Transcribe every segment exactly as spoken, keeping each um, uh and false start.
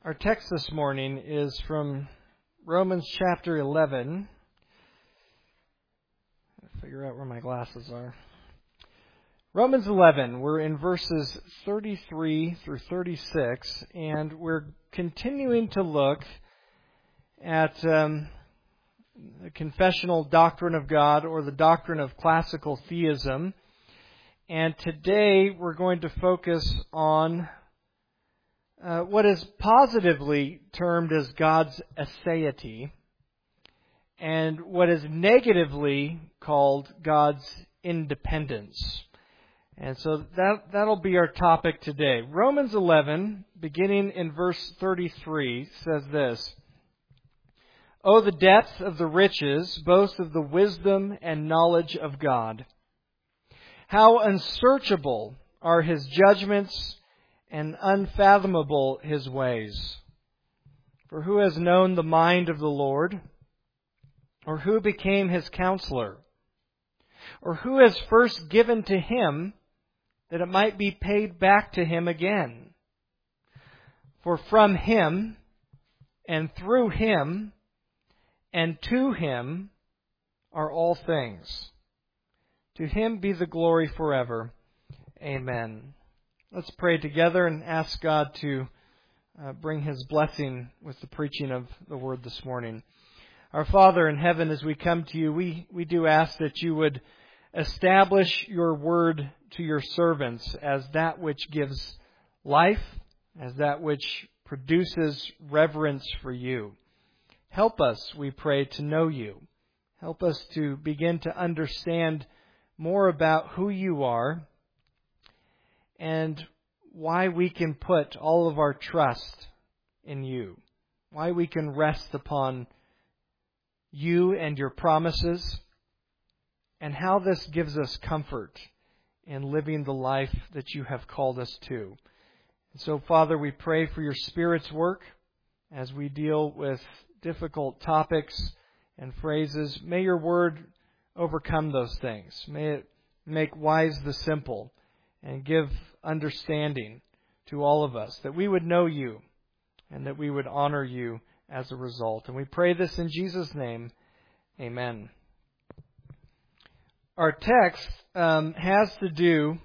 Our text this morning is from Romans chapter eleven. I'll figure out where my glasses are. Romans eleven, we're in verses thirty-three through thirty-six, and we're continuing to look at um, the confessional doctrine of God, or the doctrine of classical theism. And today we're going to focus on Uh, what is positively termed as God's aseity, and what is negatively called God's independence. And so that, that'll be our topic today. Romans eleven, beginning in verse thirty-three, says this: "Oh, the depth of the riches, both of the wisdom and knowledge of God! How unsearchable are His judgments, and unfathomable His ways. For who has known the mind of the Lord? Or who became His counselor? Or who has first given to Him that it might be paid back to Him again? For from Him, and through Him, and to Him are all things. To Him be the glory forever. Amen." Let's pray together and ask God to uh, bring His blessing with the preaching of the Word this morning. Our Father in heaven, as we come to You, we, we do ask that You would establish Your Word to Your servants as that which gives life, as that which produces reverence for You. Help us, we pray, to know You. Help us to begin to understand more about who You are, and why we can put all of our trust in You. Why we can rest upon You and Your promises, and how this gives us comfort in living the life that You have called us to. And so, Father, we pray for Your Spirit's work as we deal with difficult topics and phrases. May Your Word overcome those things. May it make wise the simple, and give understanding to all of us, that we would know You and that we would honor You as a result. And we pray this in Jesus' name. Amen. Our text um, has to do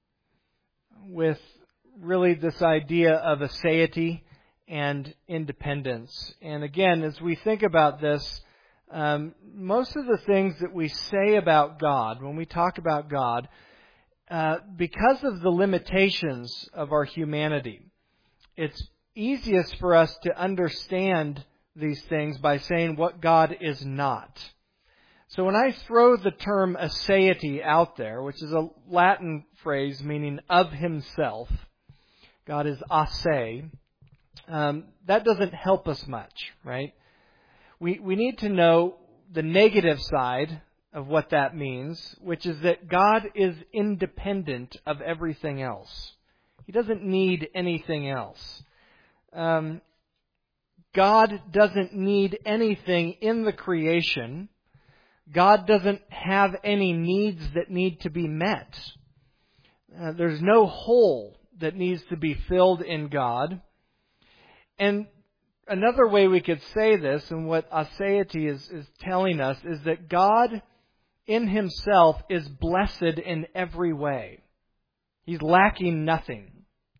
with really this idea of aseity and independence. And again, as we think about this, um, most of the things that we say about God, when we talk about God, Uh, because of the limitations of our humanity, it's easiest for us to understand these things by saying what God is not. So when I throw the term aseity out there, which is a Latin phrase meaning of Himself, God is ase, um, that doesn't help us much, right? We, we need to know the negative side of what that means, which is that God is independent of everything else. He doesn't need anything else. Um, God doesn't need anything in the creation. God doesn't have any needs that need to be met. Uh, there's no hole that needs to be filled in God. And another way we could say this, and what aseity is, is telling us, is that God in Himself is blessed in every way. He's lacking nothing.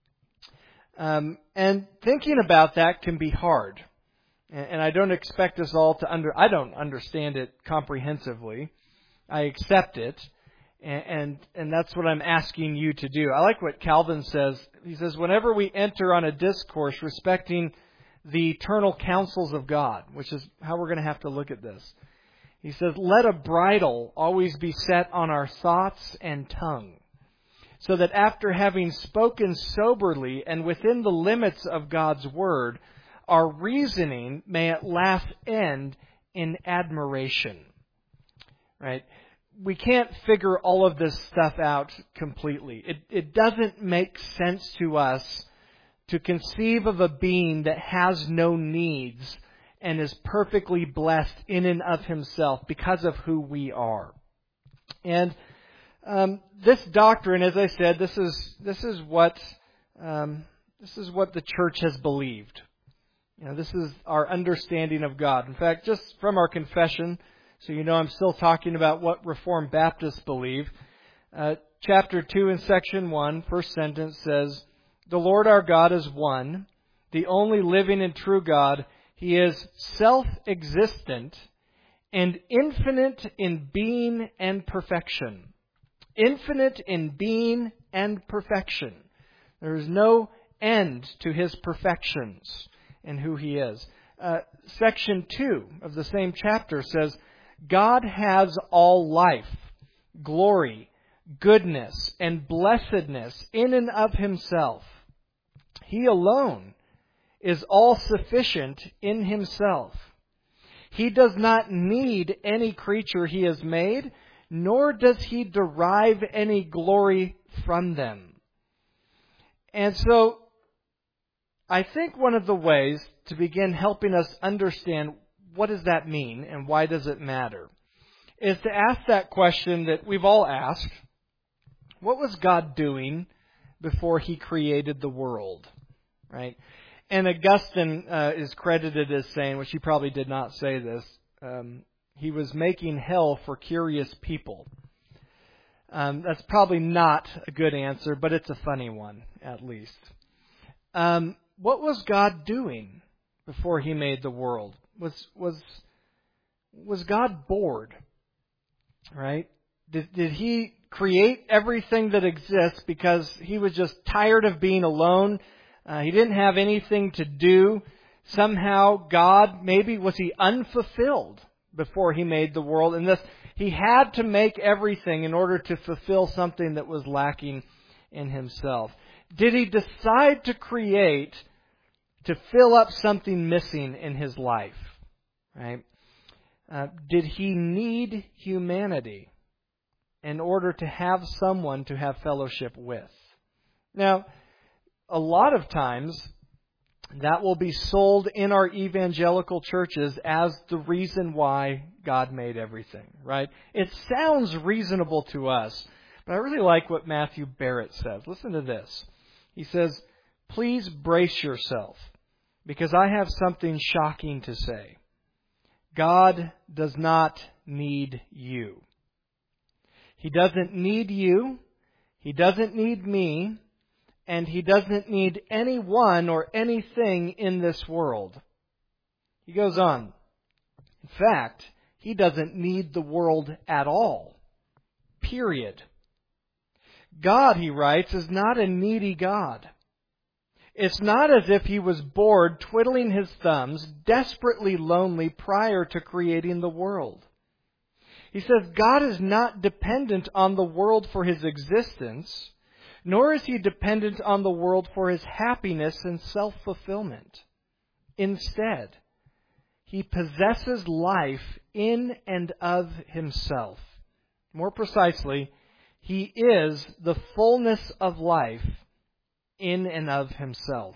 Um, and thinking about that can be hard. And, and I don't expect us all to under, I don't understand it comprehensively. I accept it. And, and, and that's what I'm asking you to do. I like what Calvin says. He says, whenever we enter on a discourse respecting the eternal counsels of God, which is how we're going to have to look at this, he says, let a bridle always be set on our thoughts and tongue, so that after having spoken soberly and within the limits of God's Word, our reasoning may at last end in admiration. Right? We can't figure all of this stuff out completely. It, it doesn't make sense to us to conceive of a being that has no needs and is perfectly blessed in and of Himself because of who we are. And um, this doctrine, as I said, this is this is what um, this is what the church has believed. You know, this is our understanding of God. In fact, just from our confession, so you know I'm still talking about what Reformed Baptists believe. Uh, chapter two in section one, first sentence says, "The Lord our God is one, the only living and true God. He is self-existent and infinite in being and perfection." Infinite in being and perfection. There is no end to His perfections and who He is. Uh, section two of the same chapter says, "God has all life, glory, goodness, and blessedness in and of Himself. He alone is all-sufficient in Himself. He does not need any creature He has made, nor does He derive any glory from them." And so, I think one of the ways to begin helping us understand what does that mean and why does it matter is to ask that question that we've all asked. What was God doing before He created the world? Right? And Augustine uh, is credited as saying, which he probably did not say this, um, he was making hell for curious people. Um, that's probably not a good answer, but it's a funny one, at least. Um, what was God doing before He made the world? Was was was God bored? Right? Did did He create everything that exists because He was just tired of being alone? Uh, he didn't have anything to do. Somehow God, maybe was He unfulfilled before He made the world? And this, He had to make everything in order to fulfill something that was lacking in Himself. Did He decide to create to fill up something missing in His life? Right? Uh, did He need humanity in order to have someone to have fellowship with? Now, a lot of times, that will be sold in our evangelical churches as the reason why God made everything, right? It sounds reasonable to us, but I really like what Matthew Barrett says. Listen to this. He says, "Please brace yourself, because I have something shocking to say. God does not need you. He doesn't need you. He doesn't need me. And He doesn't need anyone or anything in this world." He goes on. In fact, He doesn't need the world at all. Period. God, he writes, is not a needy God. It's not as if He was bored, twiddling His thumbs, desperately lonely prior to creating the world. He says God is not dependent on the world for His existence, nor is He dependent on the world for His happiness and self-fulfillment. Instead, He possesses life in and of Himself. More precisely, He is the fullness of life in and of Himself.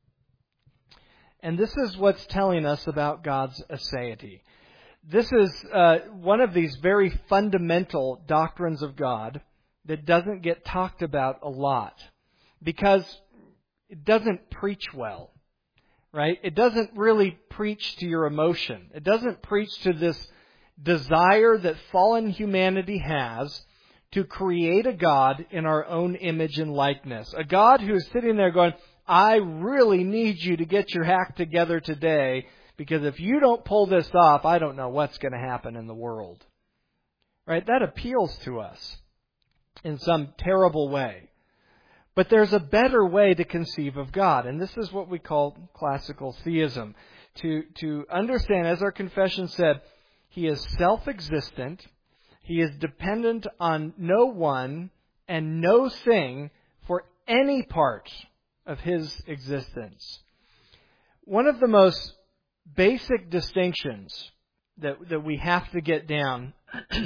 And this is what's telling us about God's aseity. This is uh, one of these very fundamental doctrines of God that doesn't get talked about a lot because it doesn't preach well, right? It doesn't really preach to your emotion. It doesn't preach to this desire that fallen humanity has to create a God in our own image and likeness. A God who is sitting there going, I really need you to get your act together today, because if you don't pull this off, I don't know what's going to happen in the world. Right? That appeals to us in some terrible way. But there's a better way to conceive of God, and this is what we call classical theism. To, to understand, as our confession said, He is self-existent, He is dependent on no one and no thing for any part of His existence. One of the most basic distinctions that, that we have to get down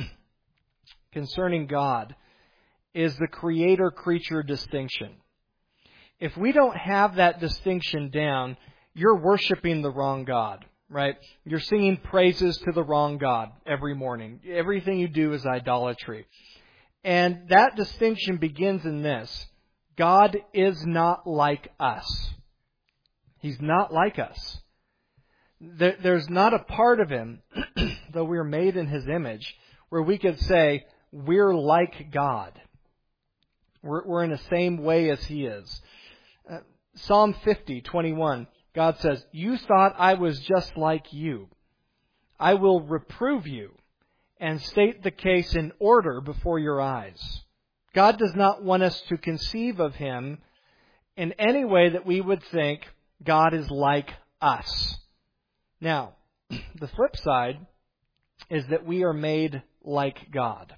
concerning God is the creator-creature distinction. If we don't have that distinction down, you're worshiping the wrong God, right? You're singing praises to the wrong God every morning. Everything you do is idolatry. And that distinction begins in this. God is not like us. He's not like us. There, there's not a part of Him, though we're made in His image, where we could say we're like God. We're, we're in the same way as He is. Uh, Psalm fifty, twenty-one, God says, "You thought I was just like you. I will reprove you and state the case in order before your eyes." God does not want us to conceive of Him in any way that we would think God is like us. Now, the flip side is that we are made like God.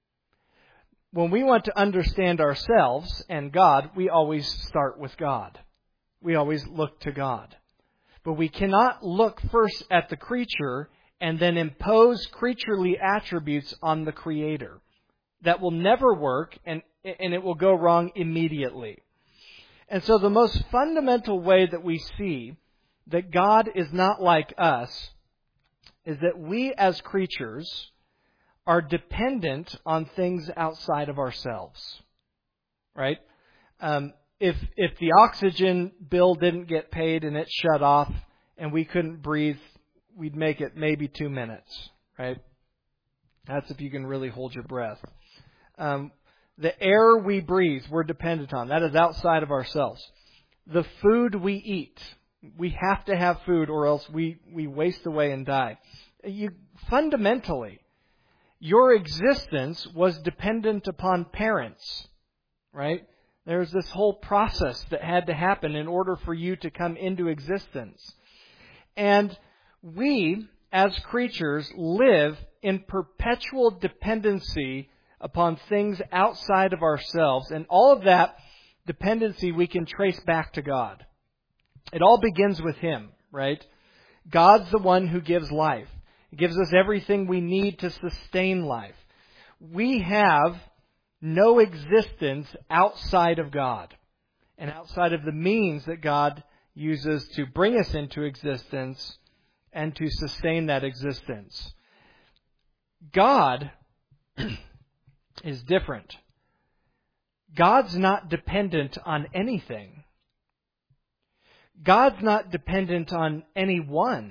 When we want to understand ourselves and God, we always start with God. We always look to God. But we cannot look first at the creature and then impose creaturely attributes on the Creator. That will never work, and, and it will go wrong immediately. And so the most fundamental way that we see that God is not like us is that we as creatures are dependent on things outside of ourselves. Right? Um, if if the oxygen bill didn't get paid and it shut off and we couldn't breathe, we'd make it maybe two minutes. Right? That's if you can really hold your breath. Um, the air we breathe, we're dependent on. That is outside of ourselves. The food we eat, we have to have food or else we, we waste away and die. You, fundamentally, your existence was dependent upon parents, right? There's this whole process that had to happen in order for you to come into existence. And we, as creatures, live in perpetual dependency upon things outside of ourselves. And all of that dependency we can trace back to God. It all begins with Him, right? God's the one who gives life. He gives us everything we need to sustain life. We have no existence outside of God and outside of the means that God uses to bring us into existence and to sustain that existence. God is different. God's not dependent on anything. God's not dependent on anyone.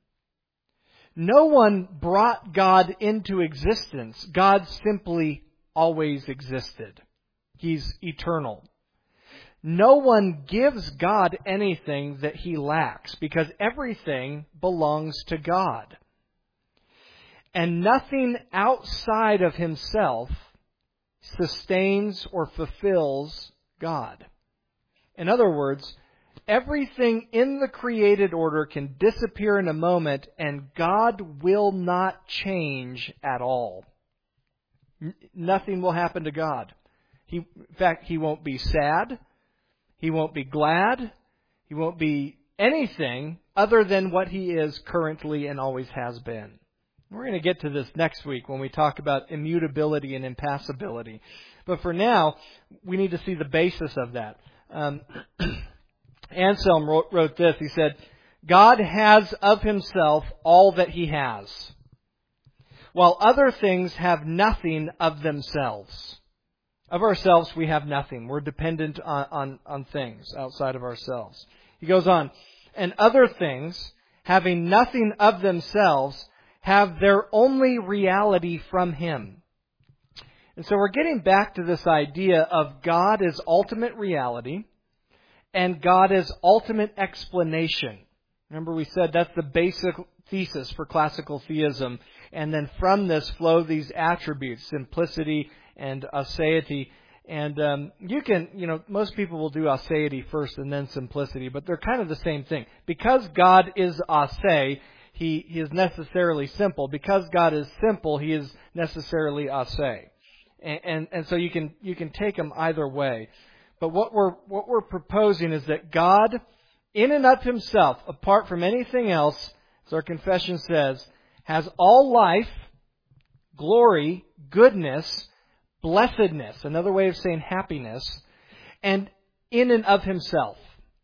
No one brought God into existence. God simply always existed. He's eternal. No one gives God anything that He lacks because everything belongs to God. And nothing outside of Himself sustains or fulfills God. In other words, everything in the created order can disappear in a moment and God will not change at all. N- nothing will happen to God. He, in fact, He won't be sad. He won't be glad. He won't be anything other than what He is currently and always has been. We're going to get to this next week when we talk about immutability and impassibility. But for now, we need to see the basis of that. Um, Anselm wrote, wrote this. He said, "God has of Himself all that He has, while other things have nothing of themselves." Of ourselves, we have nothing. We're dependent on, on, on things outside of ourselves. He goes on, "And other things, having nothing of themselves, have their only reality from Him." And so we're getting back to this idea of God as ultimate reality and God as ultimate explanation. Remember we said that's the basic thesis for classical theism. And then from this flow these attributes, simplicity and aseity. And um, you can, you know, most people will do aseity first and then simplicity, but they're kind of the same thing. Because God is ase, He, he is necessarily simple. Because God is simple, He is necessarily ase. And, and, and so you can, you can take them either way. But what we're, what we're proposing is that God, in and of Himself, apart from anything else, as our confession says, has all life, glory, goodness, blessedness, another way of saying happiness, and in and of Himself.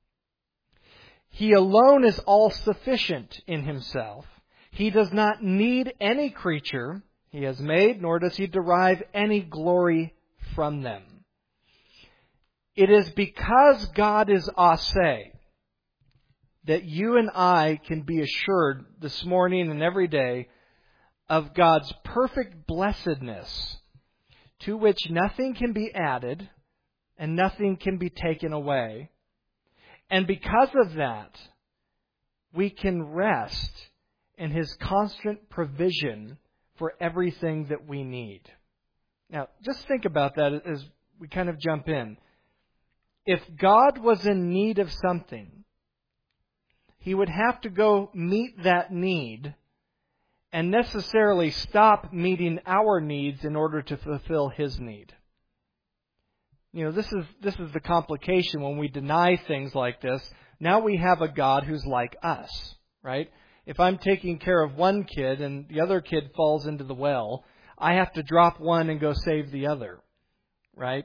He alone is all-sufficient in Himself. He does not need any creature He has made, nor does He derive any glory from them. It is because God is ase that you and I can be assured this morning and every day of God's perfect blessedness, to which nothing can be added and nothing can be taken away. And because of that, we can rest in His constant provision for everything that we need. Now, just think about that as we kind of jump in. If God was in need of something, He would have to go meet that need and necessarily stop meeting our needs in order to fulfill His need. You know, this is this is the complication when we deny things like this. Now we have a God who's like us, right? If I'm taking care of one kid and the other kid falls into the well, I have to drop one and go save the other, right?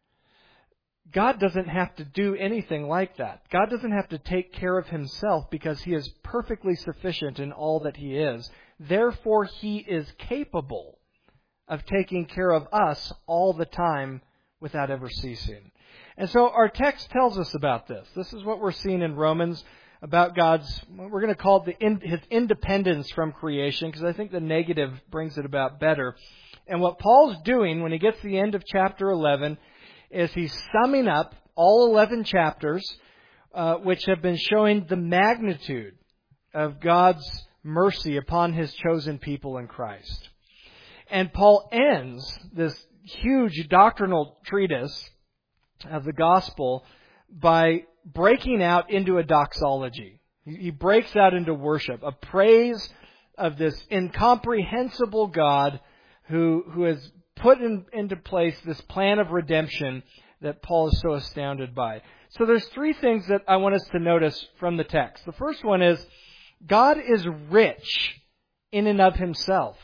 God doesn't have to do anything like that. God doesn't have to take care of Himself because He is perfectly sufficient in all that He is. Therefore, He is capable of taking care of us all the time without ever ceasing. And so our text tells us about this. This is what we're seeing in Romans about God's, we're going to call it the, His independence from creation, because I think the negative brings it about better. And what Paul's doing when he gets to the end of chapter eleven is he's summing up all eleven chapters, uh, which have been showing the magnitude of God's mercy upon His chosen people in Christ. And Paul ends this huge doctrinal treatise of the gospel by breaking out into a doxology. He breaks out into worship, a praise of this incomprehensible God who who has put in, into place this plan of redemption that Paul is so astounded by. So there's three things that I want us to notice from the text. The first one is God is rich in and of Himself.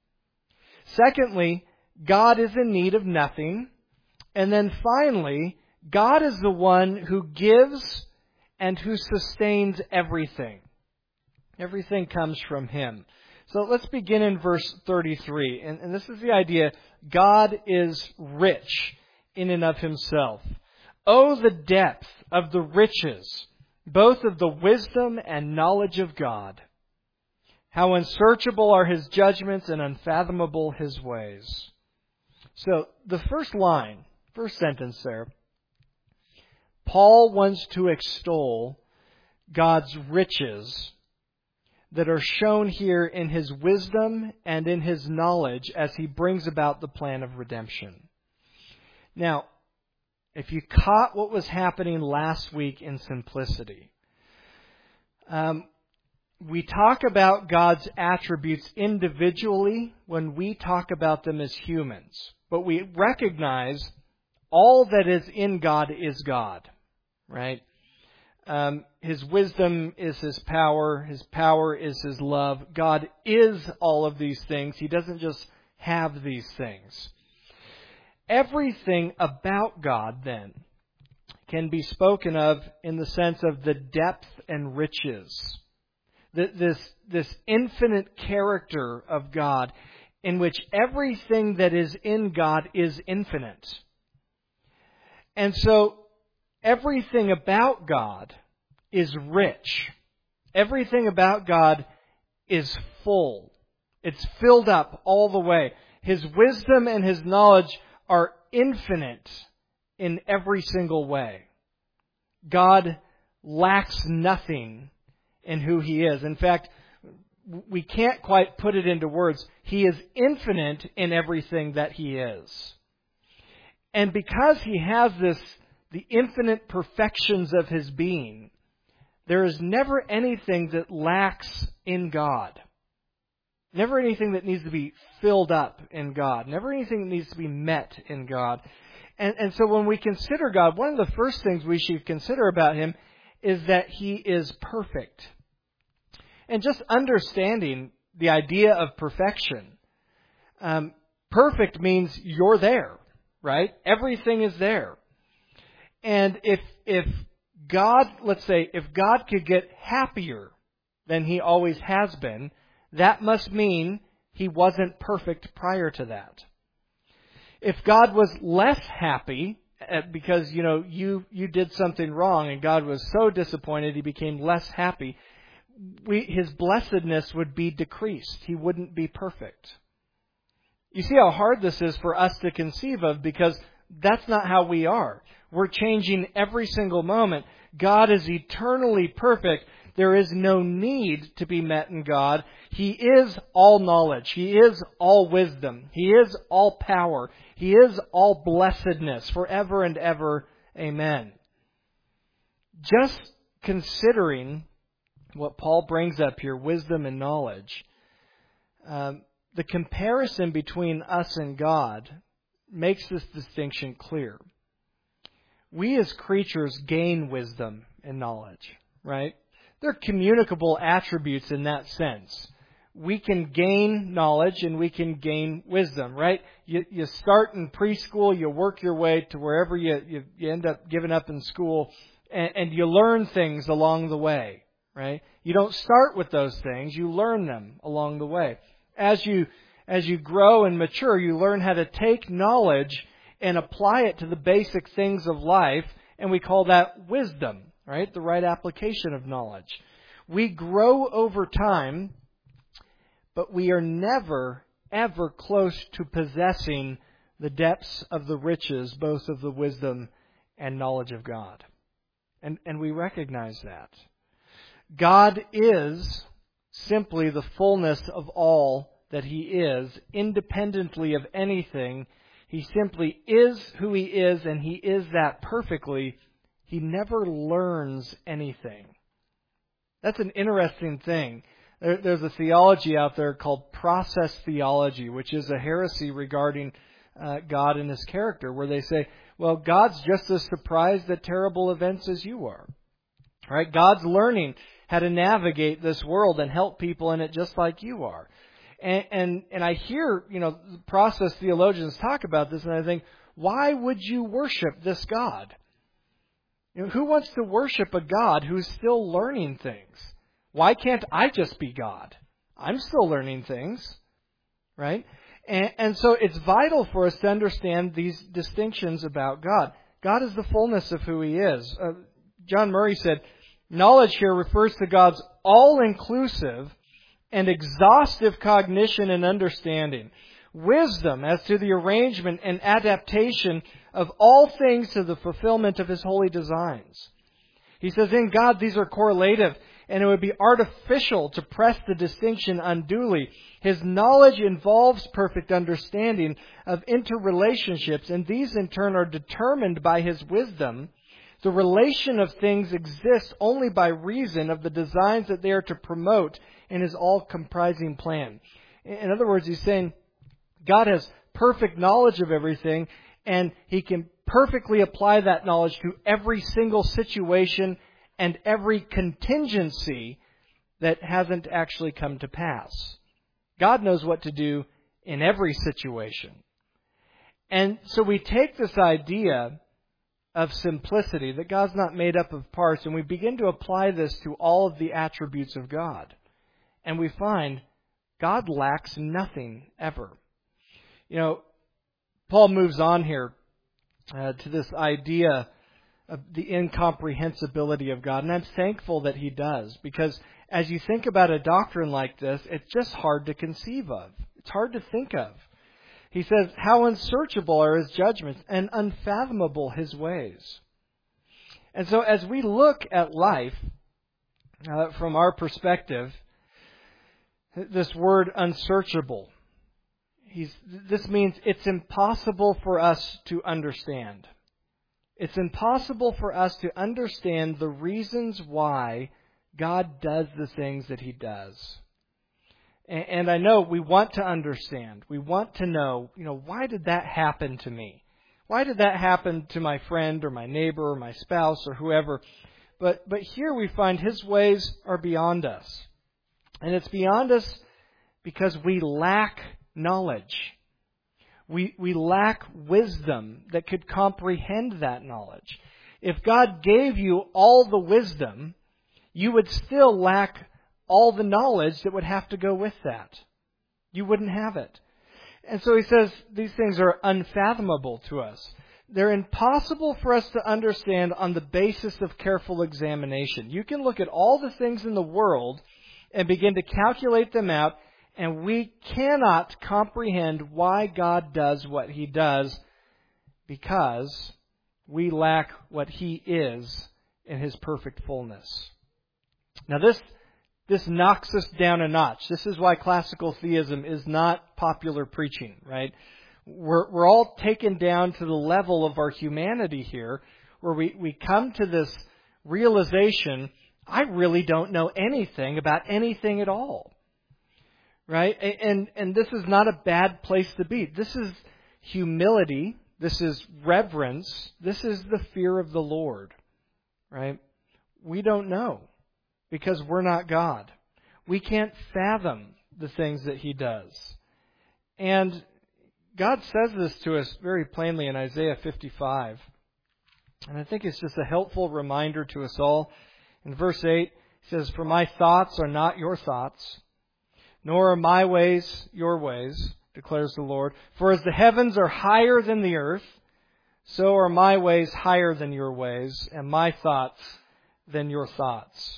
Secondly, God is in need of nothing. And then finally, God is the one who gives and who sustains everything. Everything comes from Him. So let's begin in verse thirty-three. And, and this is the idea. God is rich in and of Himself. Oh, the depth of the riches, both of the wisdom and knowledge of God. How unsearchable are His judgments and unfathomable His ways. So the first line, first sentence there, Paul wants to extol God's riches that are shown here in His wisdom and in His knowledge as He brings about the plan of redemption. Now, if you caught what was happening last week in Simplicity, um, we talk about God's attributes individually when we talk about them as humans. But we recognize all that is in God is God, right? Um, his wisdom is His power. His power is His love. God is all of these things. He doesn't just have these things. Everything about God, then, can be spoken of in the sense of the depth and riches. This, this infinite character of God, in which everything that is in God is infinite. And so, everything about God is rich. Everything about God is full. It's filled up all the way. His wisdom and His knowledge are infinite in every single way. God lacks nothing in who He is. In fact, we can't quite put it into words. He is infinite in everything that He is. And because He has this, the infinite perfections of His being, there is never anything that lacks in God. Never anything that needs to be filled up in God. Never anything that needs to be met in God. And, and so when we consider God, one of the first things we should consider about Him is that He is perfect. And just understanding the idea of perfection. Um, perfect means you're there, right? Everything is there. And if if God, let's say, if God could get happier than He always has been, that must mean He wasn't perfect prior to that. If God was less happy because, you know, you, you did something wrong and God was so disappointed he became less happy, we, his blessedness would be decreased. He wouldn't be perfect. You see how hard this is for us to conceive of, because that's not how we are. We're changing every single moment. God is eternally perfect. There is no need to be met in God. He is all knowledge. He is all wisdom. He is all power. He is all blessedness forever and ever. Amen. Just considering what Paul brings up here, wisdom and knowledge, um, the comparison between us and God makes this distinction clear. We as creatures gain wisdom and knowledge, right? They're communicable attributes in that sense. We can gain knowledge and we can gain wisdom, right? You, you start in preschool, you work your way to wherever you, you, you end up giving up in school, and, and you learn things along the way, right? You don't start with those things, you learn them along the way. As you, as you grow and mature, you learn how to take knowledge and apply it to the basic things of life, and we call that wisdom, right? The right application of knowledge. We grow over time, but we are never, ever close to possessing the depths of the riches, both of the wisdom and knowledge of God. And, and we recognize that. God is simply the fullness of all that He is, independently of anything. He simply is who He is, and He is that perfectly. He never learns anything. That's an interesting thing. There, there's a theology out there called process theology, which is a heresy regarding uh, God and His character, where they say, well, God's just as surprised at terrible events as you are. Right? God's learning how to navigate this world and help people in it just like you are. And, and, and I hear, you know, process theologians talk about this, and I think, why would you worship this God? You know, who wants to worship a God who's still learning things? Why can't I just be God? I'm still learning things, right? And, and so it's vital for us to understand these distinctions about God. God is the fullness of who He is. Uh, John Murray said, knowledge here refers to God's all-inclusive and exhaustive cognition and understanding. Wisdom as to the arrangement and adaptation of all things to the fulfillment of His holy designs. He says, in God these are correlative, and it would be artificial to press the distinction unduly. His knowledge involves perfect understanding of interrelationships, and these in turn are determined by His wisdom. The relation of things exists only by reason of the designs that they are to promote in His all-comprising plan. In other words, he's saying God has perfect knowledge of everything, and He can perfectly apply that knowledge to every single situation and every contingency that hasn't actually come to pass. God knows what to do in every situation. And so we take this idea of simplicity, that God's not made up of parts, and we begin to apply this to all of the attributes of God. And we find God lacks nothing ever. You know, Paul moves on here uh, to this idea of the incomprehensibility of God. And I'm thankful that he does, because as you think about a doctrine like this, it's just hard to conceive of. It's hard to think of. He says, how unsearchable are His judgments and unfathomable His ways. And so as we look at life uh, from our perspective, this word unsearchable, he's, this means it's impossible for us to understand. It's impossible for us to understand the reasons why God does the things that He does. And, and I know we want to understand. We want to know, you know, why did that happen to me? Why did that happen to my friend or my neighbor or my spouse or whoever? But but here we find His ways are beyond us. And it's beyond us because we lack knowledge. We we lack wisdom that could comprehend that knowledge. If God gave you all the wisdom, you would still lack all the knowledge that would have to go with that. You wouldn't have it. And so he says these things are unfathomable to us. they're impossible for us to understand on the basis of careful examination. You can look at all the things in the world and begin to calculate them out, and we cannot comprehend why God does what He does, because we lack what He is in His perfect fullness. Now this this knocks us down a notch. This is why classical theism is not popular preaching, right? We're, we're all taken down to the level of our humanity here, where we, we come to this realization, I really don't know anything about anything at all. Right? And, and this is not a bad place to be. This is humility. This is reverence. This is the fear of the Lord. Right? We don't know because we're not God. We can't fathom the things that He does. And God says this to us very plainly in Isaiah fifty-five. And I think it's just a helpful reminder to us all. In verse eight, it says, "For my thoughts are not your thoughts, nor are my ways your ways, declares the Lord. For as the heavens are higher than the earth, so are my ways higher than your ways, and my thoughts than your thoughts."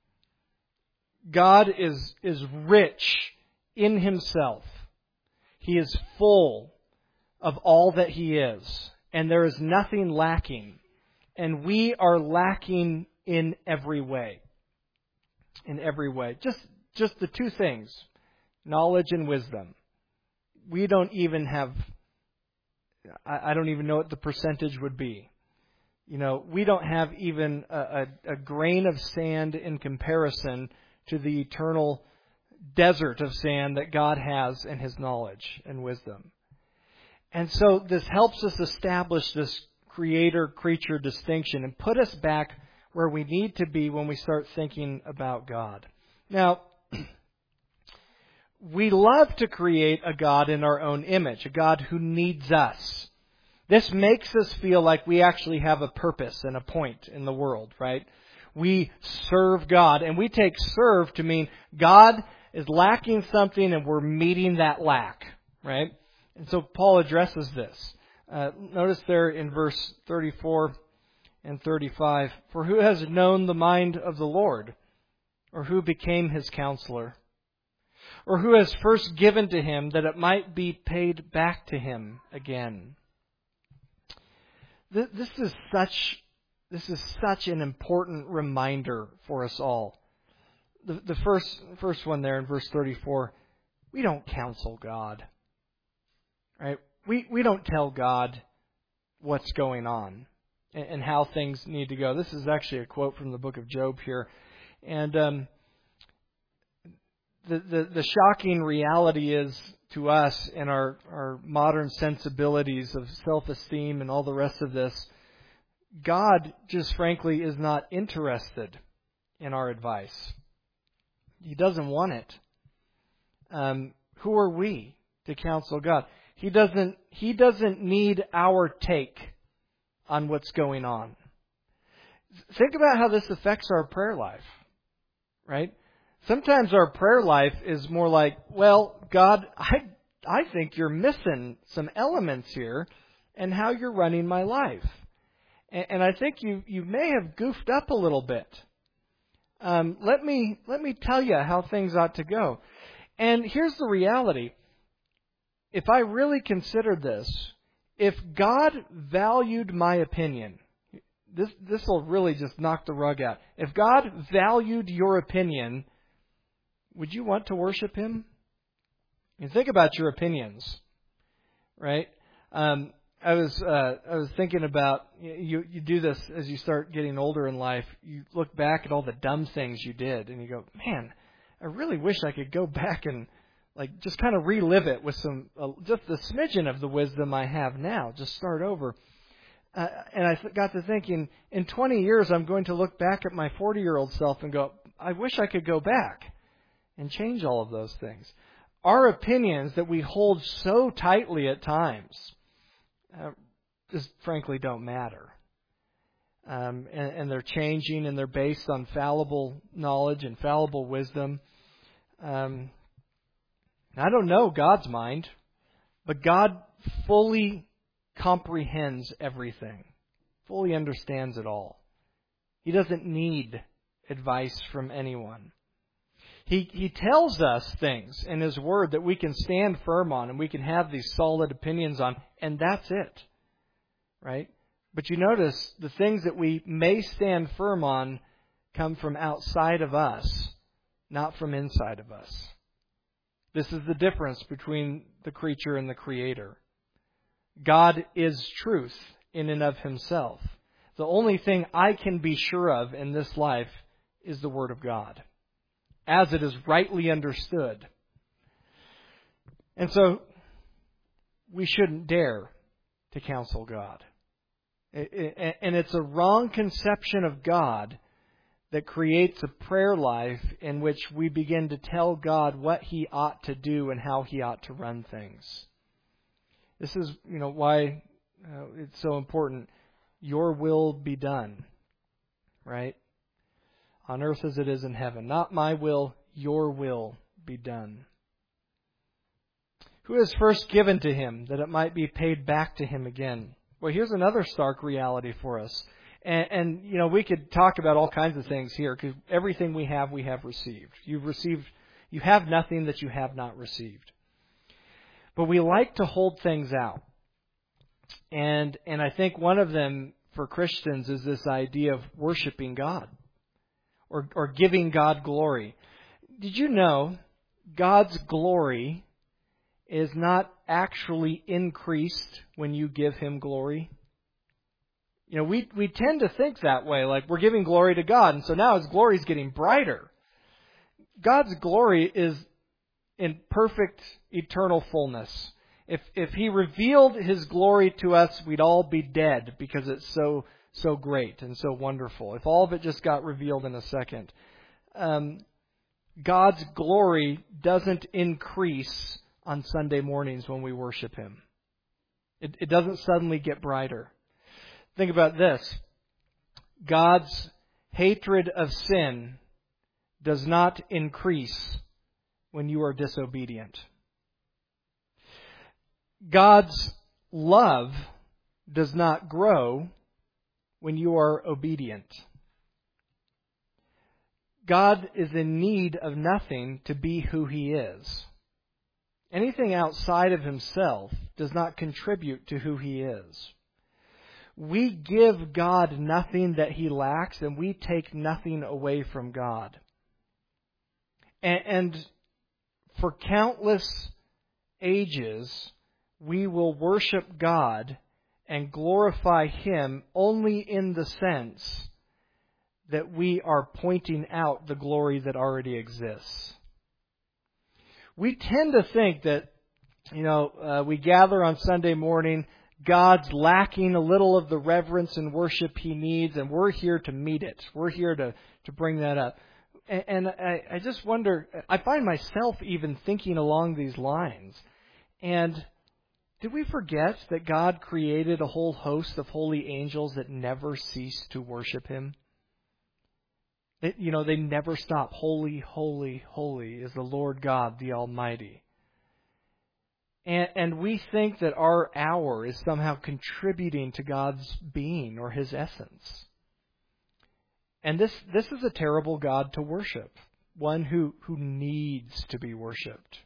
God is, is rich in Himself. He is full of all that He is, and there is nothing lacking. And we are lacking in every way. In every way. Just, just the two things. Knowledge and wisdom. We don't even have, I, I don't even know what the percentage would be. You know, we don't have even a, a, a grain of sand in comparison to the eternal desert of sand that God has in His knowledge and wisdom. And so this helps us establish this creator-creature distinction and put us back where we need to be when we start thinking about God. Now, we love to create a God in our own image, a God who needs us. This makes us feel like we actually have a purpose and a point in the world, right? We serve God, and we take serve to mean God is lacking something and we're meeting that lack, right? And so Paul addresses this. Uh, notice there in verse thirty-four and thirty-five, "For who has known the mind of the Lord? Or who became His counselor? Or who has first given to Him that it might be paid back to Him again?" This, this is such, this is such an important reminder for us all. The, the first, first one there in verse thirty-four, we don't counsel God. Right? We, we don't tell God what's going on and, and how things need to go. This is actually a quote from the book of Job here. And um, the, the, the shocking reality is to us in our, our modern sensibilities of self-esteem and all the rest of this, God just frankly is not interested in our advice. He doesn't want it. Um, who are we to counsel God? He doesn't, he doesn't need our take on what's going on. Think about how this affects our prayer life, right? Sometimes our prayer life is more like, well, God, I, I think you're missing some elements here in how you're running my life. And, and I think you, you may have goofed up a little bit. Um, let me, let me tell you how things ought to go. And here's the reality. If I really considered this, if God valued my opinion, this this will really just knock the rug out. If God valued your opinion, would you want to worship Him? You think about your opinions, right? Um, I was uh, I was thinking about you. You do this as you start getting older in life. You look back at all the dumb things you did, and you go, "Man, I really wish I could go back and like just kind of relive it with some uh, just a smidgen of the wisdom I have now. Just start over." Uh, and I th- got to thinking, in twenty years, I'm going to look back at my forty-year-old self and go, "I wish I could go back and change all of those things." Our opinions that we hold so tightly at times uh, just frankly don't matter. Um, and, and they're changing, and they're based on fallible knowledge and fallible wisdom. Um, I don't know God's mind, but God fully comprehends everything, fully understands it all. He doesn't need advice from anyone. He he tells us things in His Word that we can stand firm on and we can have these solid opinions on, and that's it. Right? But you notice the things that we may stand firm on come from outside of us, not from inside of us. This is the difference between the creature and the Creator. God is truth in and of Himself. The only thing I can be sure of in this life is the Word of God, as it is rightly understood. And so, we shouldn't dare to counsel God. And it's a wrong conception of God that creates a prayer life in which we begin to tell God what He ought to do and how He ought to run things. This is, you know, why uh, it's so important. Your will be done, right? On earth as it is in heaven. Not my will, your will be done. Who has first given to Him that it might be paid back to Him again? Well, here's another stark reality for us. And, and, you know, we could talk about all kinds of things here, because everything we have, we have received. You've received, you have nothing that you have not received. But we like to hold things out. And, and I think one of them for Christians is this idea of worshiping God or, or giving God glory. Did you know God's glory is not actually increased when you give Him glory? You know, we, we tend to think that way, like we're giving glory to God, and so now His glory is getting brighter. God's glory is in perfect eternal fullness. If if He revealed His glory to us, we'd all be dead because it's so so great and so wonderful. If all of it just got revealed in a second. Um, God's glory doesn't increase on Sunday mornings when we worship Him. It, it doesn't suddenly get brighter. Think about this. God's hatred of sin does not increase when you are disobedient. God's love does not grow when you are obedient. God is in need of nothing to be who He is. Anything outside of Himself does not contribute to who He is. We give God nothing that He lacks, and we take nothing away from God. And, and for countless ages, we will worship God and glorify Him only in the sense that we are pointing out the glory that already exists. We tend to think that, you know, uh, we gather on Sunday morning, God's lacking a little of the reverence and worship He needs, and we're here to meet it. We're here to, to bring that up. And, and I, I just wonder, I find myself even thinking along these lines. And did we forget that God created a whole host of holy angels that never cease to worship Him? It, you know, they never stop. Holy, holy, holy is the Lord God, the Almighty. And, and we think that our hour is somehow contributing to God's being or His essence. And this, this is a terrible God to worship. One who, who needs to be worshipped.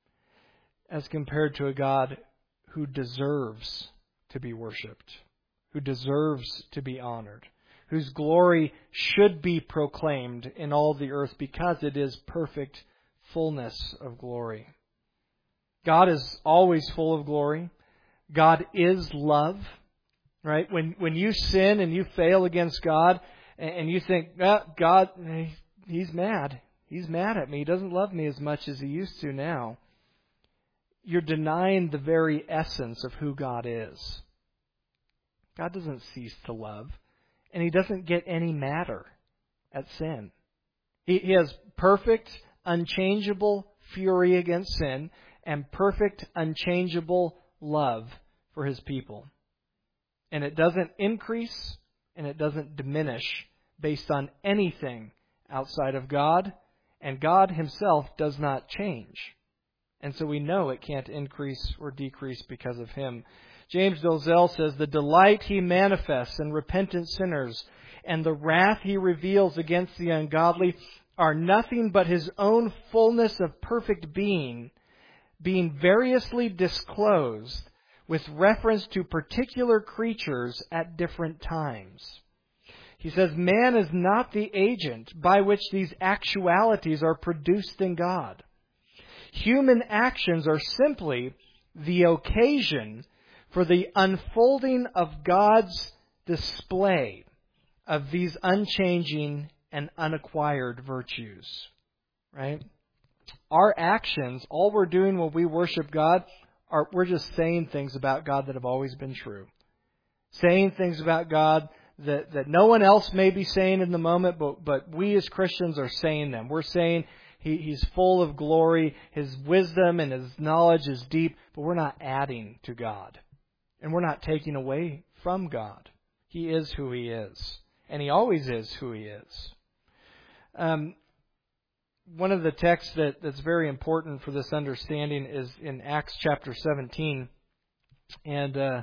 As compared to a God who deserves to be worshipped. Who deserves to be honored. Whose glory should be proclaimed in all the earth because it is perfect fullness of glory. God is always full of glory. God is love, right? When when you sin and you fail against God and you think, oh, God, He's mad. He's mad at me. He doesn't love me as much as He used to now. You're denying the very essence of who God is. God doesn't cease to love. And He doesn't get any madder at sin. He, he has perfect, unchangeable fury against sin and perfect, unchangeable love for His people. And it doesn't increase and it doesn't diminish based on anything outside of God. And God Himself does not change. And so we know it can't increase or decrease because of Him. James Dolzell says, the delight He manifests in repentant sinners and the wrath He reveals against the ungodly are nothing but His own fullness of perfect being, being variously disclosed with reference to particular creatures at different times. He says, man is not the agent by which these actualities are produced in God. Human actions are simply the occasion for the unfolding of God's display of these unchanging and unacquired virtues. Right? Our actions, all we're doing when we worship God, are we're just saying things about God that have always been true. Saying things about God that, that no one else may be saying in the moment, but, but we as Christians are saying them. We're saying he, He's full of glory, His wisdom and His knowledge is deep, but we're not adding to God. And we're not taking away from God. He is who He is. And He always is who He is. Um, one of the texts that, that's very important for this understanding is in Acts chapter seventeen. And uh,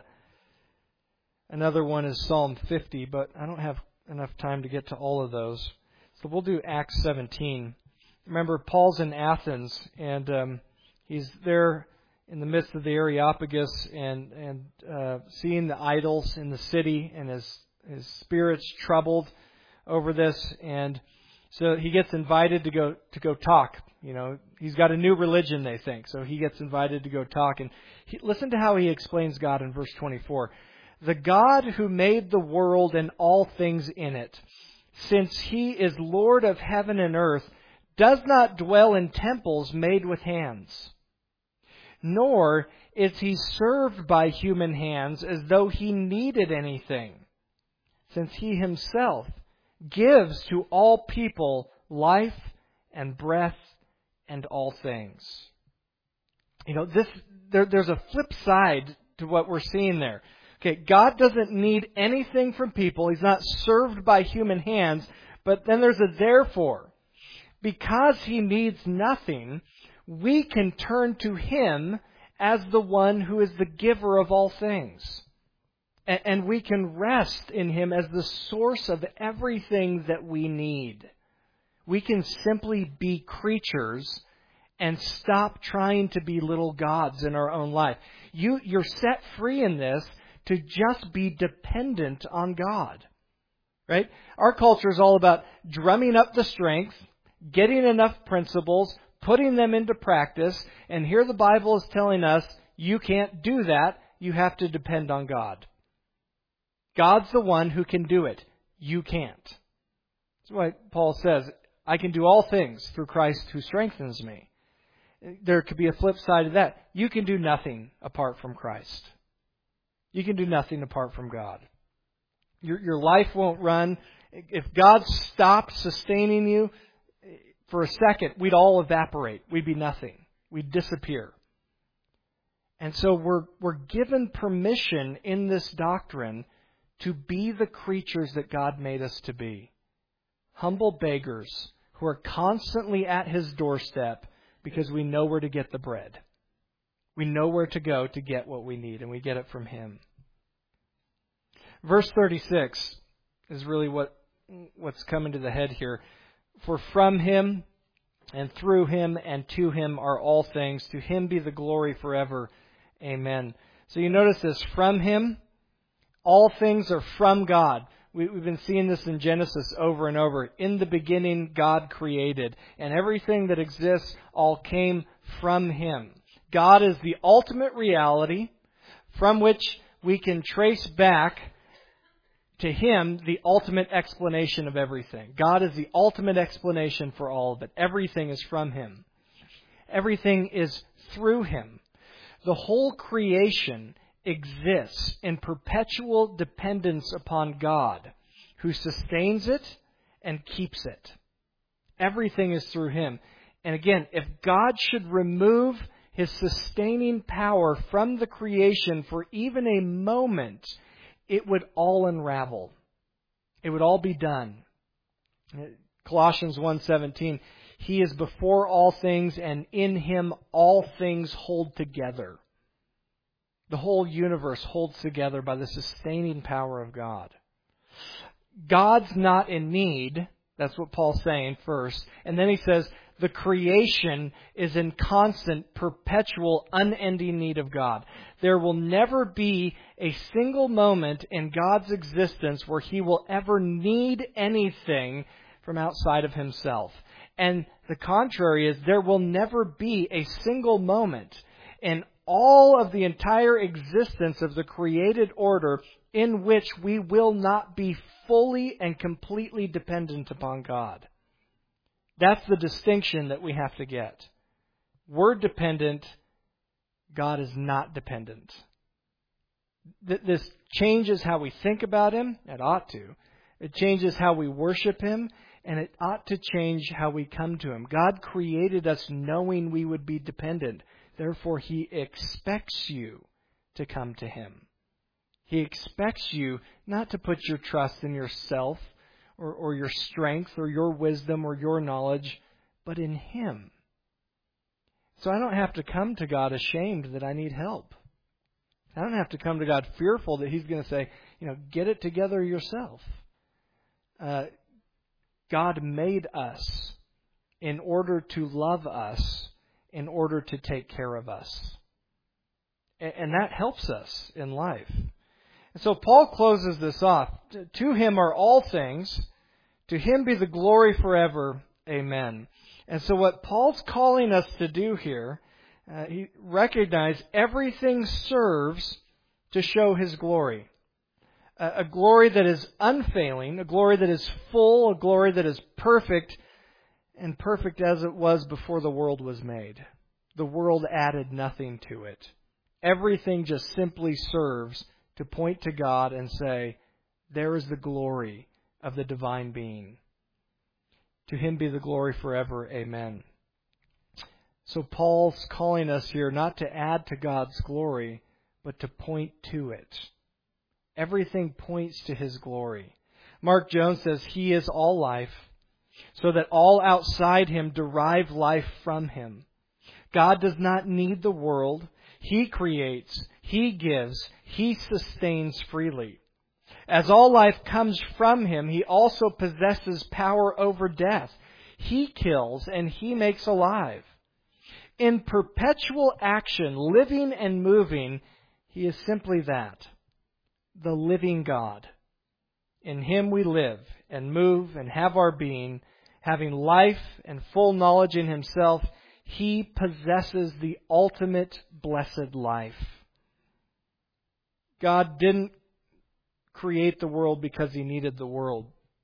another one is Psalm fifty, but I don't have enough time to get to all of those. So we'll do Acts seventeen. Remember, Paul's in Athens, and um, he's there in the midst of the Areopagus and, and uh, seeing the idols in the city, and his, his spirit's troubled over this. And so he gets invited to go to go talk. You know, he's got a new religion, they think. So he gets invited to go talk. And he, listen to how he explains God in verse twenty-four. The God who made the world and all things in it, since He is Lord of heaven and earth, does not dwell in temples made with hands. Nor is He served by human hands as though He needed anything, since He Himself gives to all people life and breath and all things. You know, this there, there's a flip side to what we're seeing there. Okay, God doesn't need anything from people. He's not served by human hands. But then there's a therefore. Because He needs nothing, we can turn to Him as the one who is the giver of all things. And we can rest in Him as the source of everything that we need. We can simply be creatures and stop trying to be little gods in our own life. You, you're set free in this to just be dependent on God. Right? Our culture is all about drumming up the strength, getting enough principles, putting them into practice, and here the Bible is telling us you can't do that. You have to depend on God. God's the one who can do it. You can't. That's why Paul says, I can do all things through Christ who strengthens me. There could be a flip side of that. You can do nothing apart from Christ. You can do nothing apart from God. Your, your life won't run. If God stopped sustaining you for a second, we'd all evaporate. We'd be nothing. We'd disappear. And so we're, we're given permission in this doctrine to be the creatures that God made us to be. Humble beggars who are constantly at His doorstep because we know where to get the bread. We know where to go to get what we need, and we get it from Him. Verse thirty-six is really what what's coming to the head here. For from Him and through Him and to Him are all things. To Him be the glory forever. Amen. So you notice this, from Him, all things are from God. We, we've been seeing this in Genesis over and over. In the beginning, God created. And everything that exists all came from Him. God is the ultimate reality from which we can trace back to Him the ultimate explanation of everything. God is the ultimate explanation for all of it. Everything is from Him. Everything is through Him. The whole creation exists in perpetual dependence upon God, who sustains it and keeps it. Everything is through Him. And again, if God should remove His sustaining power from the creation for even a moment, it would all unravel. It would all be done. Colossians one seventeen, He is before all things, and in Him all things hold together. The whole universe holds together by the sustaining power of God. God's not in need. That's what Paul's saying first. And then he says, the creation is in constant, perpetual, unending need of God. There will never be a single moment in God's existence where He will ever need anything from outside of Himself. And the contrary is, there will never be a single moment in all of the entire existence of the created order in which we will not be fully and completely dependent upon God. That's the distinction that we have to get. We're dependent. God is not dependent. This changes how we think about Him. It ought to. It changes how we worship Him. And it ought to change how we come to Him. God created us knowing we would be dependent. Therefore, He expects you to come to Him. He expects you not to put your trust in yourself or, or your strength or your wisdom or your knowledge, but in Him. So I don't have to come to God ashamed that I need help. I don't have to come to God fearful that He's going to say, you know, get it together yourself. Uh, God made us in order to love us, in order to take care of us. And, and that helps us in life. And so Paul closes this off. To Him are all things. To Him be the glory forever. Amen. And so what Paul's calling us to do here, uh, he recognizes everything serves to show His glory. A, a glory that is unfailing, a glory that is full, a glory that is perfect, and perfect as it was before the world was made. The world added nothing to it. Everything just simply serves to point to God and say, there is the glory of the divine being. To Him be the glory forever. Amen. So Paul's calling us here not to add to God's glory, but to point to it. Everything points to His glory. Mark Jones says He is all life, so that all outside Him derive life from Him. God does not need the world. He creates, He gives, He sustains freely. As all life comes from Him, He also possesses power over death. He kills and He makes alive. In perpetual action, living and moving, He is simply that, the living God. In Him we live and move and have our being, having life and full knowledge in Himself. He possesses the ultimate blessed life. God didn't create the world because He needed the world.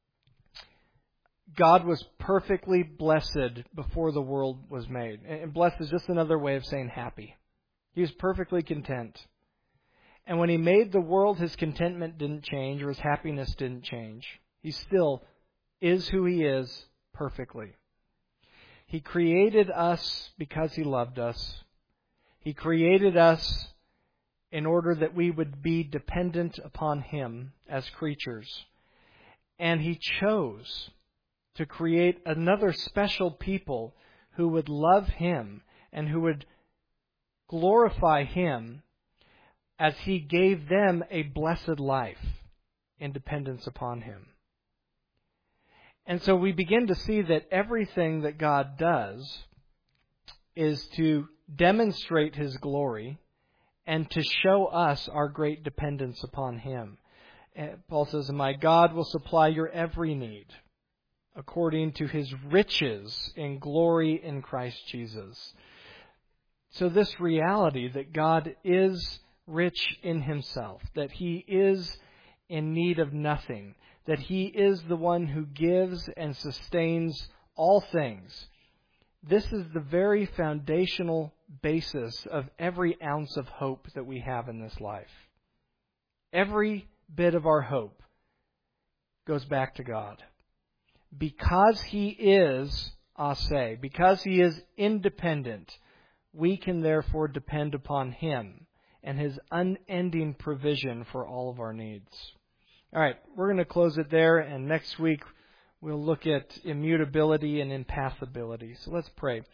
God was perfectly blessed before the world was made. And blessed is just another way of saying happy. He was perfectly content. And when He made the world, His contentment didn't change or His happiness didn't change. He still is who He is perfectly. He created us because He loved us. He created us in order that we would be dependent upon Him as creatures. And He chose to create another special people who would love Him and who would glorify Him as He gave them a blessed life in dependence upon Him. And so we begin to see that everything that God does is to demonstrate His glory and to show us our great dependence upon Him. And Paul says, "My God will supply your every need according to His riches in glory in Christ Jesus." So this reality that God is rich in Himself, that He is in need of nothing, that He is the one who gives and sustains all things. This is the very foundational basis of every ounce of hope that we have in this life. Every bit of our hope goes back to God. Because He is ase, because He is independent, we can therefore depend upon Him and His unending provision for all of our needs. All right, we're going to close it there, and next week we'll look at immutability and impassibility. So let's pray.